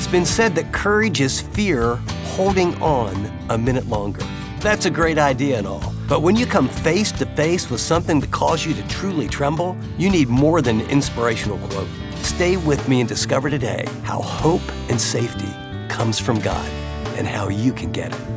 been said that courage is fear holding on a minute longer. That's a great idea and all, but when you come face to face with something that caused you to truly tremble, you need more than an inspirational quote. Stay with me and discover today how hope and safety comes from God and how you can get it.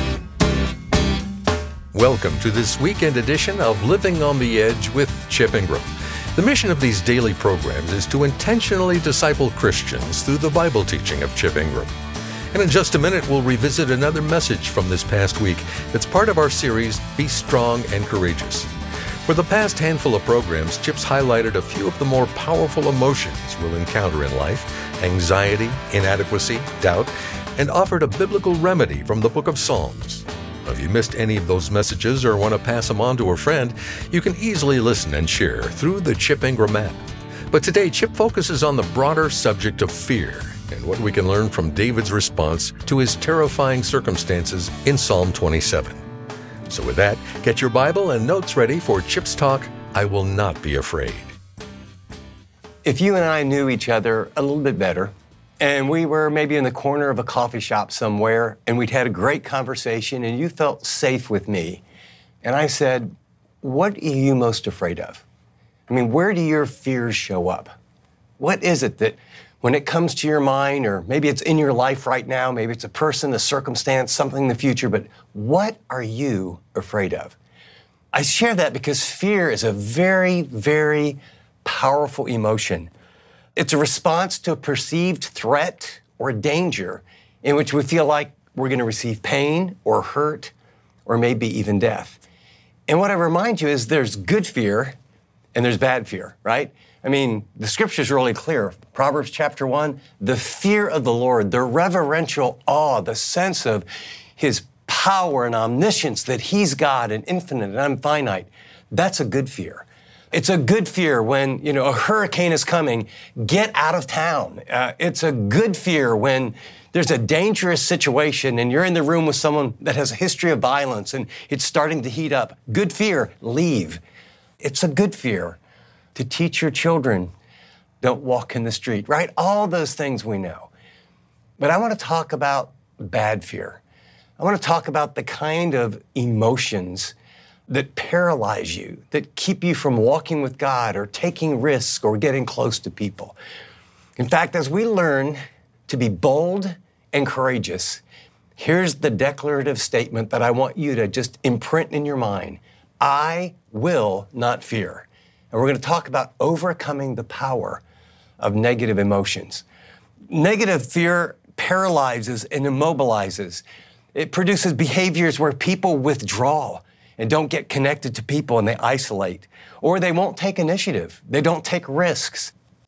Welcome to this weekend edition of Living on the Edge with Chip Ingram. The mission of these daily programs is to intentionally disciple Christians through the Bible teaching of Chip Ingram. And in just a minute, we'll revisit another message from this past week that's part of our series, Be Strong and Courageous. For the past handful of programs, Chip's highlighted a few of the more powerful emotions we'll encounter in life: anxiety, inadequacy, doubt, and offered a biblical remedy from the book of Psalms. If you missed any of those messages or want to pass them on to a friend, you can easily listen and share through the Chip Ingram app. But today, Chip focuses on the broader subject of fear and what we can learn from David's response to his terrifying circumstances in Psalm 27. So with that, get your Bible and notes ready for Chip's talk, I Will Not Be Afraid. If you and I knew each other a little bit better, and we were maybe in the corner of a coffee shop somewhere, and we'd had a great conversation, and you felt safe with me, and I said, what are you most afraid of? I mean, where do your fears show up? What is it that when it comes to your mind, or maybe it's in your life right now, maybe it's a person, a circumstance, something in the future, but what are you afraid of? I share that because fear is a very, very powerful emotion. It's a response to a perceived threat or danger in which we feel like we're going to receive pain or hurt or maybe even death. And what I remind you is there's good fear and there's bad fear, right? I mean, the scripture's really clear. Proverbs chapter 1, the fear of the Lord, the reverential awe, the sense of his power and omniscience, that he's God and infinite and I'm finite, that's a good fear. It's a good fear when, a hurricane is coming, get out of town. It's a good fear when there's a dangerous situation and you're in the room with someone that has a history of violence and it's starting to heat up. Good fear, leave. It's a good fear to teach your children, don't walk in the street, right? All those things we know. But I want to talk about bad fear. I want to talk about the kind of emotions that paralyze you, that keep you from walking with God or taking risks or getting close to people. In fact, as we learn to be bold and courageous, here's the declarative statement that I want you to just imprint in your mind. I will not fear. And we're going to talk about overcoming the power of negative emotions. Negative fear paralyzes and immobilizes. It produces behaviors where people withdraw and don't get connected to people and they isolate, or they won't take initiative. They don't take risks.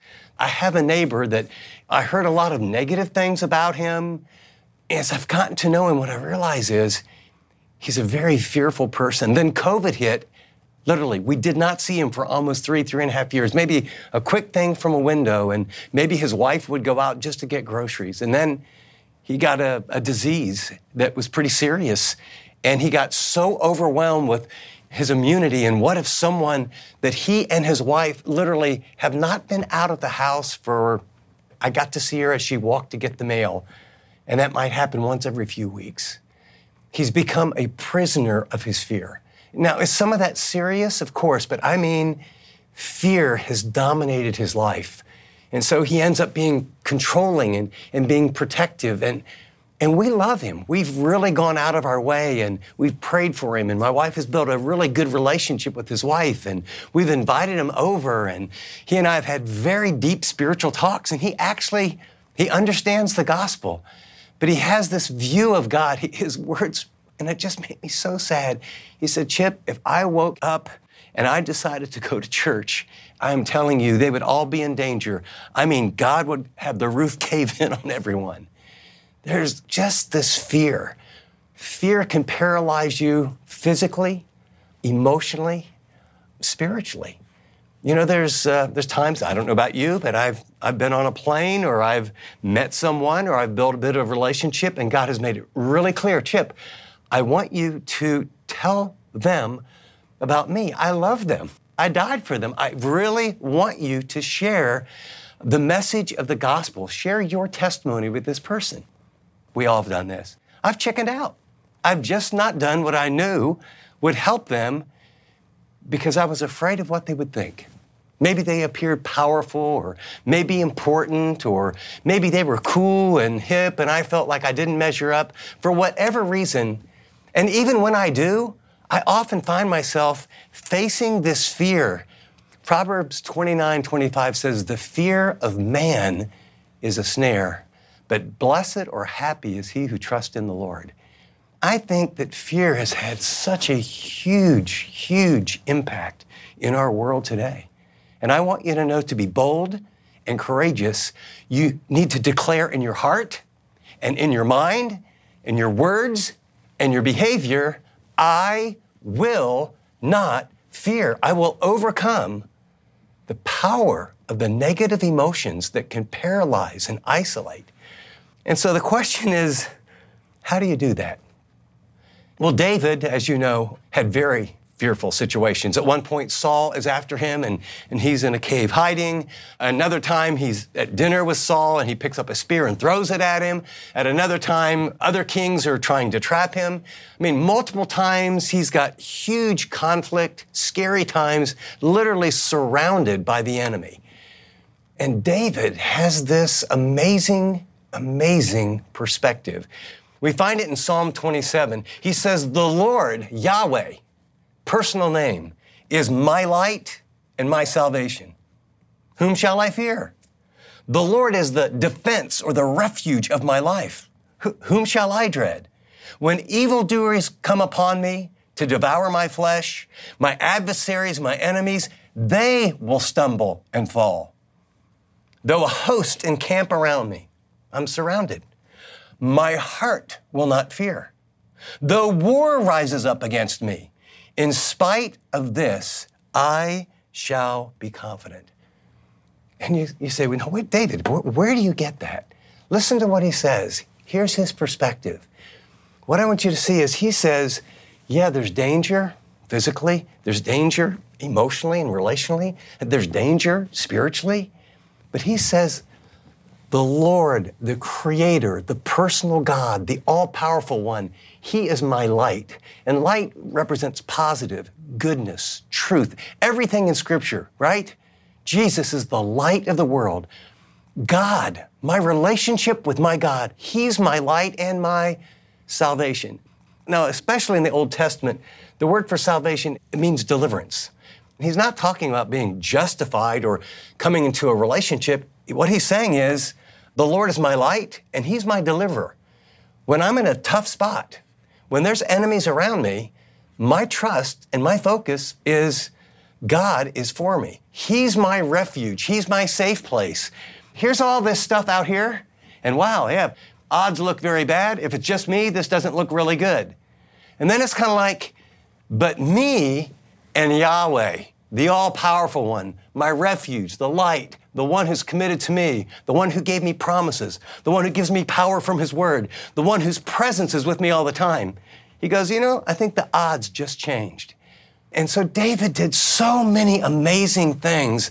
I have a neighbor that I heard a lot of negative things about him. As I've gotten to know him, what I realize is he's a very fearful person. Then COVID hit. Literally, we did not see him for almost 3.5 years. Maybe a quick thing from a window, and maybe his wife would go out just to get groceries. And then he got a disease that was pretty serious. And he got so overwhelmed with his immunity. And what if someone that he and his wife literally have not been out of the house for, I got to see her as she walked to get the mail. And that might happen once every few weeks. He's become a prisoner of his fear. Now, is some of that serious? Of course, but I mean, fear has dominated his life. And so he ends up being controlling and being protective. And we love him. We've really gone out of our way and we've prayed for him. And my wife has built a really good relationship with his wife. And we've invited him over. And he and I have had very deep spiritual talks. And he understands the gospel. But he has this view of God, his words. And it just made me so sad. He said, Chip, if I woke up and I decided to go to church, I'm telling you, they would all be in danger. I mean, God would have the roof cave in on everyone. There's just this fear. Fear can paralyze you physically, emotionally, spiritually. There's times, I don't know about you, but I've been on a plane or I've met someone or I've built a bit of a relationship and God has made it really clear, Chip, I want you to tell them about me. I love them. I died for them. I really want you to share the message of the gospel. Share your testimony with this person. We all have done this. I've chickened out. I've just not done what I knew would help them because I was afraid of what they would think. Maybe they appeared powerful, or maybe important, or maybe they were cool and hip and I felt like I didn't measure up for whatever reason. And even when I do, I often find myself facing this fear. Proverbs 29:25 says, "The fear of man is a snare, but blessed or happy is he who trusts in the Lord." I think that fear has had such a huge, huge impact in our world today. And I want you to know, to be bold and courageous, you need to declare in your heart and in your mind, in your words and your behavior, I will not fear. I will overcome the power of the negative emotions that can paralyze and isolate. And so the question is, how do you do that? Well, David, as you know, had very fearful situations. At one point, Saul is after him and he's in a cave hiding. Another time, he's at dinner with Saul and he picks up a spear and throws it at him. At another time, other kings are trying to trap him. I mean, multiple times he's got huge conflict, scary times, literally surrounded by the enemy. And David has this amazing, amazing perspective. We find it in Psalm 27. He says, "The Lord, Yahweh," personal name, "is my light and my salvation. Whom shall I fear? The Lord is the defense or the refuge of my life. Whom shall I dread? When evildoers come upon me to devour my flesh, my adversaries, my enemies, they will stumble and fall. Though a host encamp around me, I'm surrounded. My heart will not fear. Though war rises up against me, in spite of this, I shall be confident." And you say, well, no, wait, David, where do you get that? Listen to what he says. Here's his perspective. What I want you to see is he says, yeah, there's danger physically, there's danger emotionally and relationally, and there's danger spiritually. But he says, the Lord, the Creator, the personal God, the all-powerful one, He is my light. And light represents positive, goodness, truth, everything in Scripture, right? Jesus is the light of the world. God, my relationship with my God, He's my light and my salvation. Now, especially in the Old Testament, the word for salvation, it means deliverance. He's not talking about being justified or coming into a relationship. What he's saying is, the Lord is my light and He's my deliverer. When I'm in a tough spot, when there's enemies around me, my trust and my focus is God is for me. He's my refuge. He's my safe place. Here's all this stuff out here, and wow, yeah, odds look very bad. If it's just me, this doesn't look really good. And then it's kind of like, but me and Yahweh, the all-powerful one, my refuge, the light, the one who's committed to me, the one who gave me promises, the one who gives me power from His word, the one whose presence is with me all the time. He goes, I think the odds just changed. And so David did so many amazing things.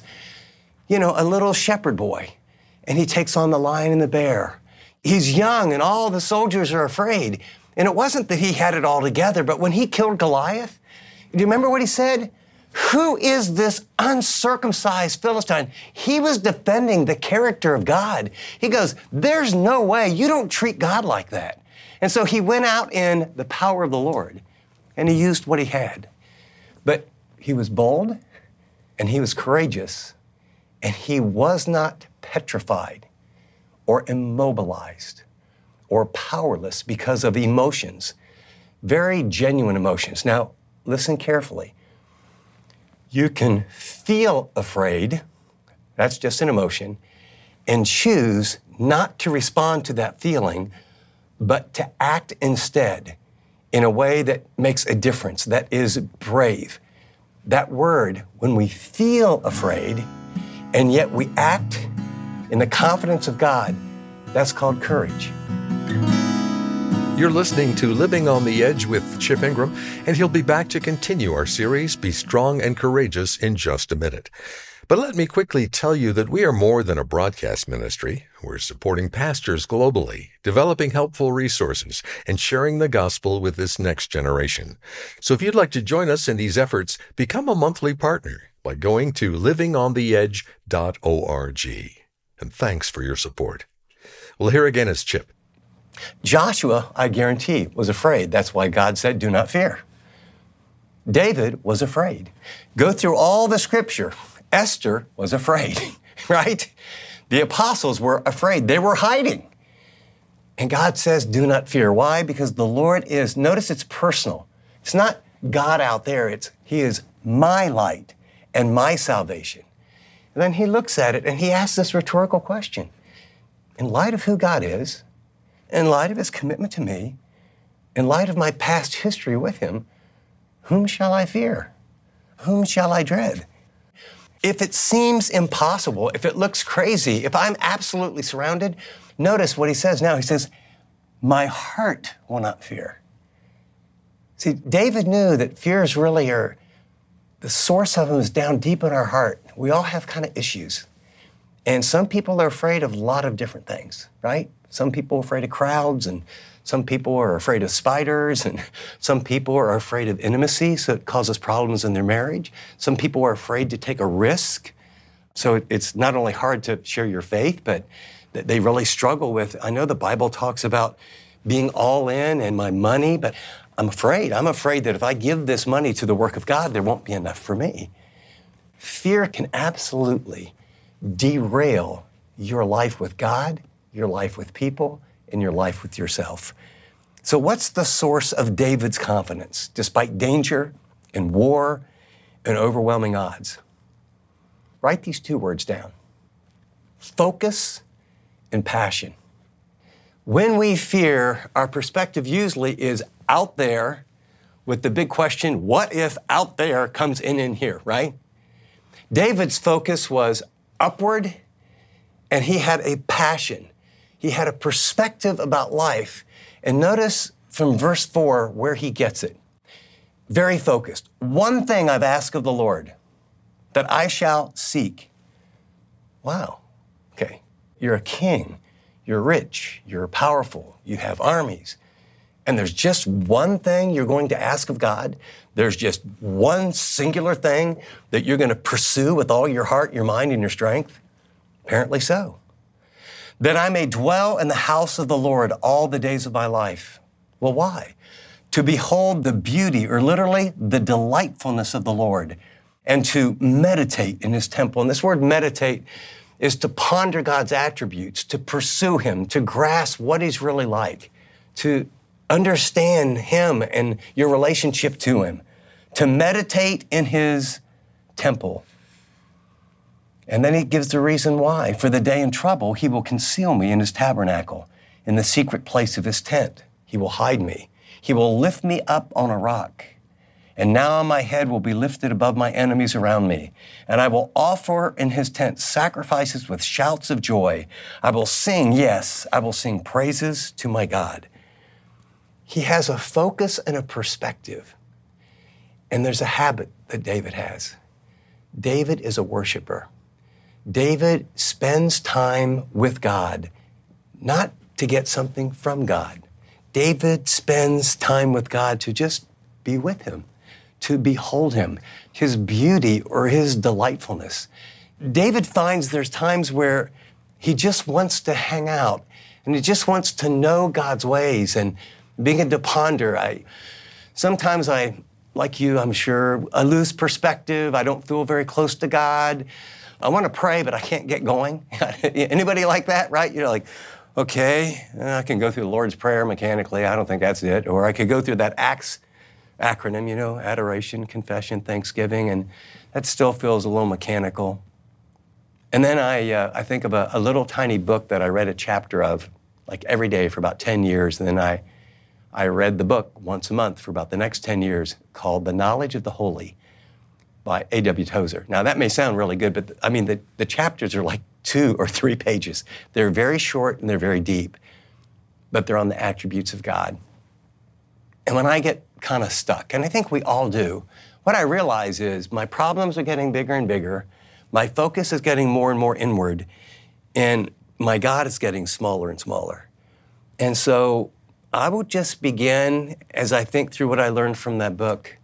A little shepherd boy, and he takes on the lion and the bear. He's young, and all the soldiers are afraid. And it wasn't that he had it all together, but when he killed Goliath, do you remember what he said? Who is this uncircumcised Philistine? He was defending the character of God. He goes, there's no way. You don't treat God like that. And so he went out in the power of the Lord, and he used what he had. But he was bold, and he was courageous, and he was not petrified or immobilized or powerless because of emotions, very genuine emotions. Now, listen carefully. You can feel afraid, that's just an emotion, and choose not to respond to that feeling, but to act instead in a way that makes a difference, that is brave. That word, when we feel afraid, and yet we act in the confidence of God, that's called courage. You're listening to Living on the Edge with Chip Ingram, and he'll be back to continue our series, Be Strong and Courageous, in just a minute. But let me quickly tell you that we are more than a broadcast ministry. We're supporting pastors globally, developing helpful resources, and sharing the gospel with this next generation. So if you'd like to join us in these efforts, become a monthly partner by going to livingontheedge.org. And thanks for your support. Well, here again is Chip. Joshua, I guarantee, was afraid. That's why God said, do not fear. David was afraid. Go through all the scripture. Esther was afraid, right? The apostles were afraid. They were hiding. And God says, do not fear. Why? Because the Lord is, notice it's personal. It's not God out there. He is my light and my salvation. And then he looks at it and he asks this rhetorical question. In light of who God is, in light of his commitment to me, in light of my past history with him, whom shall I fear? Whom shall I dread? If it seems impossible, if it looks crazy, if I'm absolutely surrounded, notice what he says now. He says, my heart will not fear. See, David knew that fears really are, the source of them is down deep in our heart. We all have kind of issues. And some people are afraid of a lot of different things, right? Some people are afraid of crowds, and some people are afraid of spiders, and some people are afraid of intimacy, so it causes problems in their marriage. Some people are afraid to take a risk. So it's not only hard to share your faith, but they really struggle with, I know the Bible talks about being all in and my money, but I'm afraid. I'm afraid that if I give this money to the work of God, there won't be enough for me. Fear can absolutely derail your life with God, your life with people, and your life with yourself. So what's the source of David's confidence, despite danger and war and overwhelming odds? Write these two words down: focus and passion. When we fear, our perspective usually is out there with the big question, what if out there comes in here, right? David's focus was upward, and he had a passion. He had a perspective about life. And notice from verse 4 where he gets it. Very focused. One thing I've asked of the Lord, that I shall seek. Wow. Okay. You're a king. You're rich. You're powerful. You have armies. And there's just one thing you're going to ask of God. There's just one singular thing that you're going to pursue with all your heart, your mind, and your strength. Apparently so. That I may dwell in the house of the Lord all the days of my life. Well, why? To behold the beauty, or literally the delightfulness of the Lord, and to meditate in his temple. And this word meditate is to ponder God's attributes, to pursue him, to grasp what he's really like, to understand him and your relationship to him, to meditate in his temple. And then he gives the reason why. For the day in trouble, he will conceal me in his tabernacle, in the secret place of his tent. He will hide me. He will lift me up on a rock. And now my head will be lifted above my enemies around me. And I will offer in his tent sacrifices with shouts of joy. I will sing, yes, I will sing praises to my God. He has a focus and a perspective. And there's a habit that David has. David is a worshiper. David spends time with God, not to get something from God. David spends time with God to just be with him, to behold him, his beauty or his delightfulness. David finds there's times where he just wants to hang out and he just wants to know God's ways and begin to ponder. Sometimes like you, I'm sure, I lose perspective. I don't feel very close to God. I want to pray, but I can't get going. Anybody like that, right? You're like, okay, I can go through the Lord's Prayer mechanically. I don't think that's it. Or I could go through that ACTS acronym, adoration, confession, thanksgiving, and that still feels a little mechanical. And then I think of a little tiny book that I read a chapter of, like every day for about 10 years, and then I read the book once a month for about the next 10 years, called The Knowledge of the Holy by A.W. Tozer. Now, that may sound really good, but the chapters are like 2 or 3 pages. They're very short and they're very deep, but they're on the attributes of God. And when I get kind of stuck, and I think we all do, what I realize is my problems are getting bigger and bigger. My focus is getting more and more inward, and my God is getting smaller and smaller. And so I will just begin, as I think through what I learned from that book,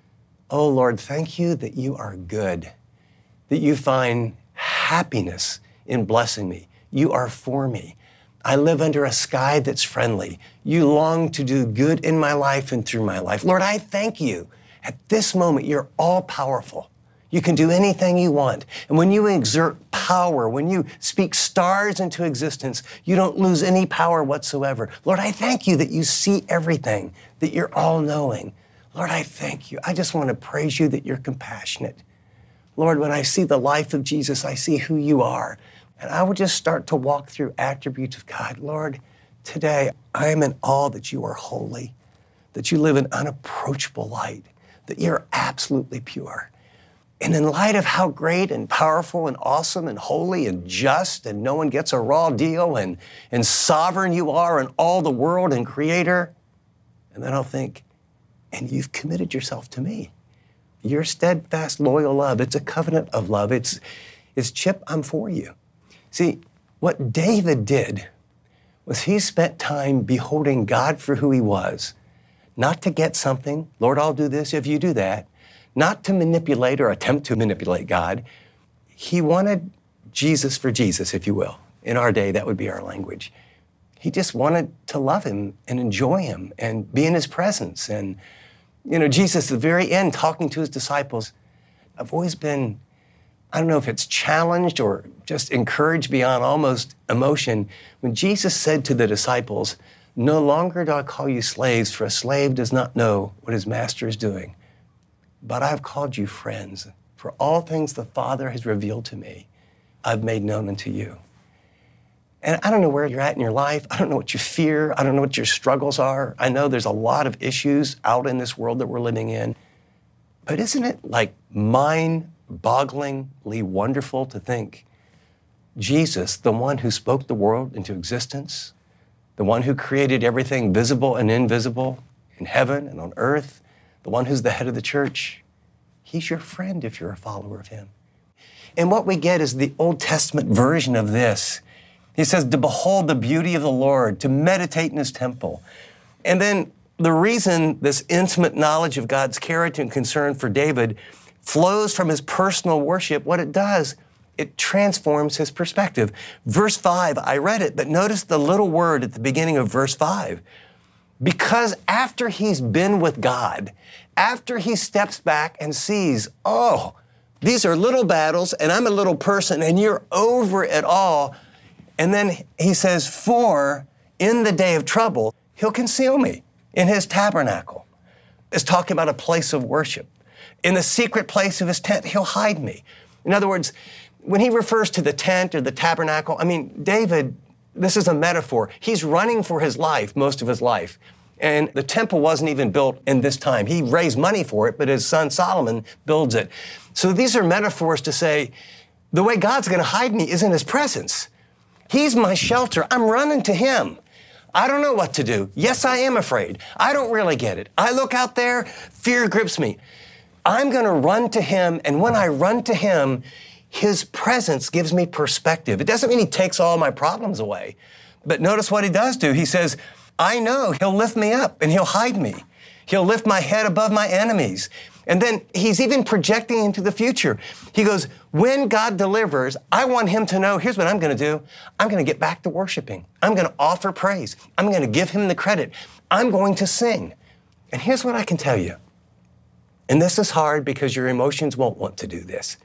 oh Lord, thank you that you are good, that you find happiness in blessing me. You are for me. I live under a sky that's friendly. You long to do good in my life and through my life. Lord, I thank you. At this moment, you're all powerful. You can do anything you want. And when you exert power, when you speak stars into existence, you don't lose any power whatsoever. Lord, I thank you that you see everything, that you're all-knowing. Lord, I thank you. I just want to praise you that you're compassionate. Lord, when I see the life of Jesus, I see who you are. And I would just start to walk through attributes of God. Lord, today I am in awe that you are holy, that you live in unapproachable light, that you're absolutely pure. And in light of how great and powerful and awesome and holy and just and no one gets a raw deal and sovereign you are in all the world and creator, and then I'll think, and you've committed yourself to me. Your steadfast, loyal love, it's a covenant of love. It's Chip, I'm for you. See, what David did was he spent time beholding God for who he was, not to get something. Lord, I'll do this if you do that. Not to manipulate or attempt to manipulate God. He wanted Jesus for Jesus, if you will. In our day, that would be our language. He just wanted to love him and enjoy him and be in his presence. And, Jesus, at the very end, talking to his disciples, I've always been, I don't know if it's challenged or just encouraged beyond almost emotion. When Jesus said to the disciples, "No longer do I call you slaves, for a slave does not know what his master is doing. But I've called you friends, for all things the Father has revealed to me, I've made known unto you." And I don't know where you're at in your life. I don't know what you fear. I don't know what your struggles are. I know there's a lot of issues out in this world that we're living in. But isn't it like mind-bogglingly wonderful to think Jesus, the one who spoke the world into existence, the one who created everything visible and invisible in heaven and on earth, the one who's the head of the church, he's your friend if you're a follower of him. And what we get is the Old Testament version of this. He says, to behold the beauty of the Lord, to meditate in his temple. And then the reason this intimate knowledge of God's character and concern for David flows from his personal worship, what it does, it transforms his perspective. Verse 5, I read it, but notice the little word at the beginning of verse 5. Because after he's been with God, after he steps back and sees, oh, these are little battles and I'm a little person and you're over it all. And then he says, for in the day of trouble, he'll conceal me in his tabernacle. It's talking about a place of worship. In the secret place of his tent, he'll hide me. In other words, when he refers to the tent or the tabernacle, David, this is a metaphor. He's running for his life, most of his life. And the temple wasn't even built in this time. He raised money for it, but his son Solomon builds it. So these are metaphors to say, the way God's going to hide me is in his presence. He's my shelter. I'm running to him. I don't know what to do. Yes, I am afraid. I don't really get it. I look out there, fear grips me. I'm going to run to him, and when I run to him, his presence gives me perspective. It doesn't mean he takes all my problems away, but notice what he does do. He says, I know he'll lift me up and he'll hide me. He'll lift my head above my enemies. And then he's even projecting into the future. He goes, when God delivers, I want him to know, here's what I'm going to do. I'm going to get back to worshiping. I'm going to offer praise. I'm going to give him the credit. I'm going to sing. And here's what I can tell you. And this is hard because your emotions won't want to do this.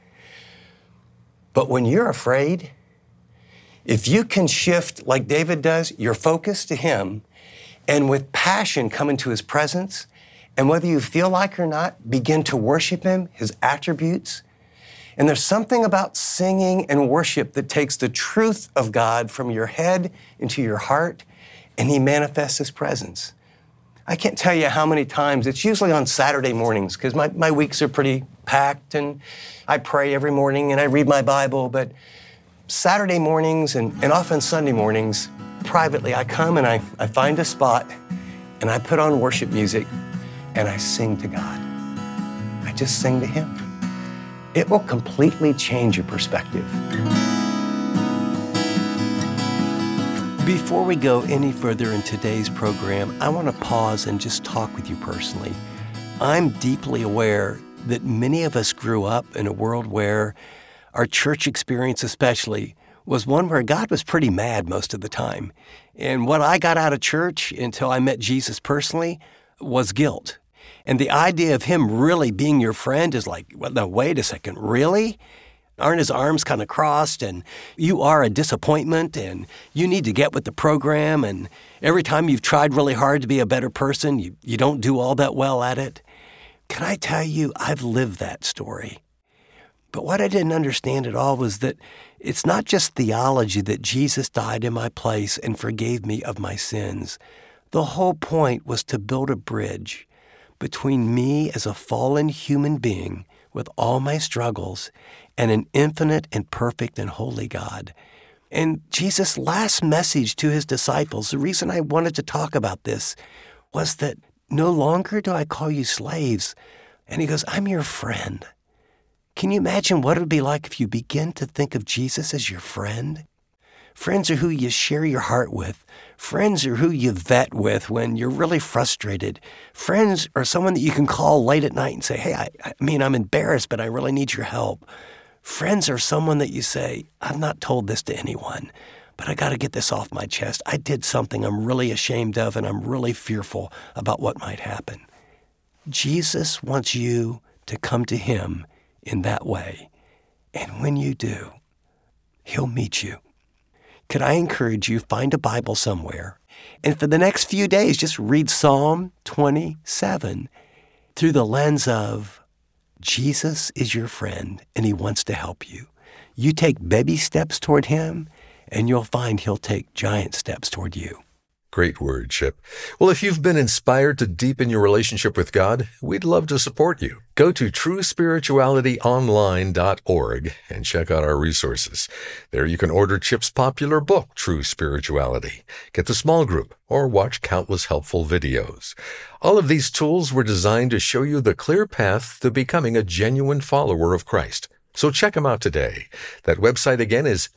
But when you're afraid, if you can shift like David does, your focus to him, and with passion come into his presence, and whether you feel like it or not, begin to worship him, his attributes. And there's something about singing and worship that takes the truth of God from your head into your heart, and he manifests his presence. I can't tell you how many times, it's usually on Saturday mornings, because my weeks are pretty packed, and I pray every morning, and I read my Bible, but Saturday mornings and often Sunday mornings, privately, I come and I find a spot, and I put on worship music, and I sing to God. I just sing to him. It will completely change your perspective. Before we go any further in today's program, I want to pause and just talk with you personally. I'm deeply aware that many of us grew up in a world where our church experience especially was one where God was pretty mad most of the time. And what I got out of church until I met Jesus personally was guilt. And the idea of him really being your friend is like, well, no, wait a second, really? Aren't his arms kind of crossed, and you are a disappointment, and you need to get with the program, and every time you've tried really hard to be a better person, you don't do all that well at it? Can I tell you, I've lived that story. But what I didn't understand at all was that it's not just theology that Jesus died in my place and forgave me of my sins. The whole point was to build a bridge between me as a fallen human being with all my struggles and an infinite and perfect and holy God. And Jesus' last message to his disciples, the reason I wanted to talk about this was that no longer do I call you slaves. And he goes, I'm your friend. Can you imagine what it would be like if you begin to think of Jesus as your friend? Friends are who you share your heart with. Friends are who you vet with when you're really frustrated. Friends are someone that you can call late at night and say, hey, I'm embarrassed, but I really need your help. Friends are someone that you say, I've not told this to anyone, but I got to get this off my chest. I did something I'm really ashamed of, and I'm really fearful about what might happen. Jesus wants you to come to him in that way. And when you do, he'll meet you. Could I encourage you, find a Bible somewhere, and for the next few days, just read Psalm 27 through the lens of Jesus is your friend, and he wants to help you. You take baby steps toward him, and you'll find he'll take giant steps toward you. Great word, Chip. Well, if you've been inspired to deepen your relationship with God, we'd love to support you. Go to truespiritualityonline.org and check out our resources. There you can order Chip's popular book, True Spirituality, get the small group, or watch countless helpful videos. All of these tools were designed to show you the clear path to becoming a genuine follower of Christ. So check them out today. That website again is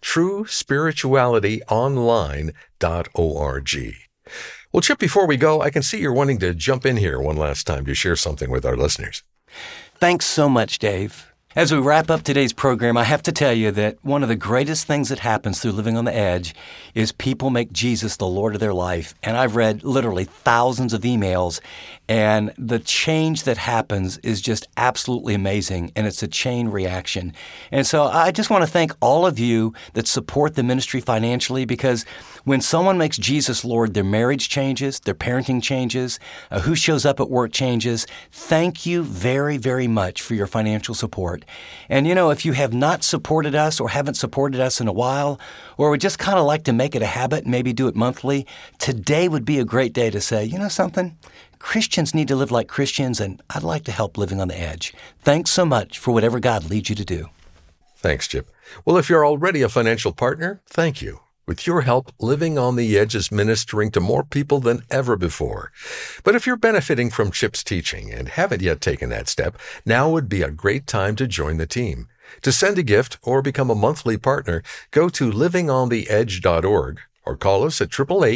truespiritualityonline.org. Well, Chip, before we go, I can see you're wanting to jump in here one last time to share something with our listeners. Thanks so much, Dave. As we wrap up today's program, I have to tell you that one of the greatest things that happens through Living on the Edge is people make Jesus the Lord of their life. And I've read literally thousands of emails, and the change that happens is just absolutely amazing, and it's a chain reaction. And so I just want to thank all of you that support the ministry financially, because when someone makes Jesus Lord, their marriage changes, their parenting changes, who shows up at work changes. Thank you very, very much for your financial support. And if you have not supported us or haven't supported us in a while, or would just kind of like to make it a habit, maybe do it monthly, today would be a great day to say, you know something? Christians need to live like Christians, and I'd like to help Living on the Edge. Thanks so much for whatever God leads you to do. Thanks, Chip. Well, if you're already a financial partner, thank you. With your help, Living on the Edge is ministering to more people than ever before. But if you're benefiting from Chip's teaching and haven't yet taken that step, now would be a great time to join the team. To send a gift or become a monthly partner, go to livingontheedge.org or call us at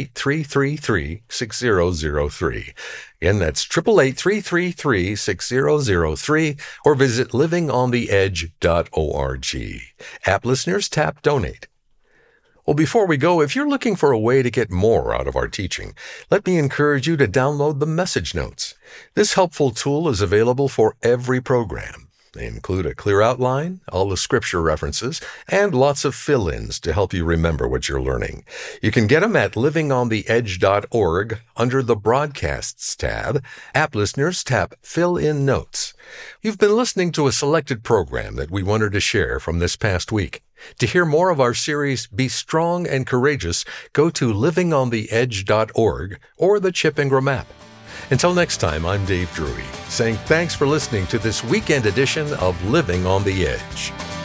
888-333-6003. Again, that's 888-333-6003, or visit livingontheedge.org. App listeners, tap Donate. Well, before we go, if you're looking for a way to get more out of our teaching, let me encourage you to download the message notes. This helpful tool is available for every program. They include a clear outline, all the scripture references, and lots of fill-ins to help you remember what you're learning. You can get them at livingontheedge.org under the Broadcasts tab. App listeners, tap Fill in Notes. You've been listening to a selected program that we wanted to share from this past week. To hear more of our series, Be Strong and Courageous, go to livingontheedge.org or the Chip Ingram app. Until next time, I'm Dave Drury, saying thanks for listening to this weekend edition of Living on the Edge.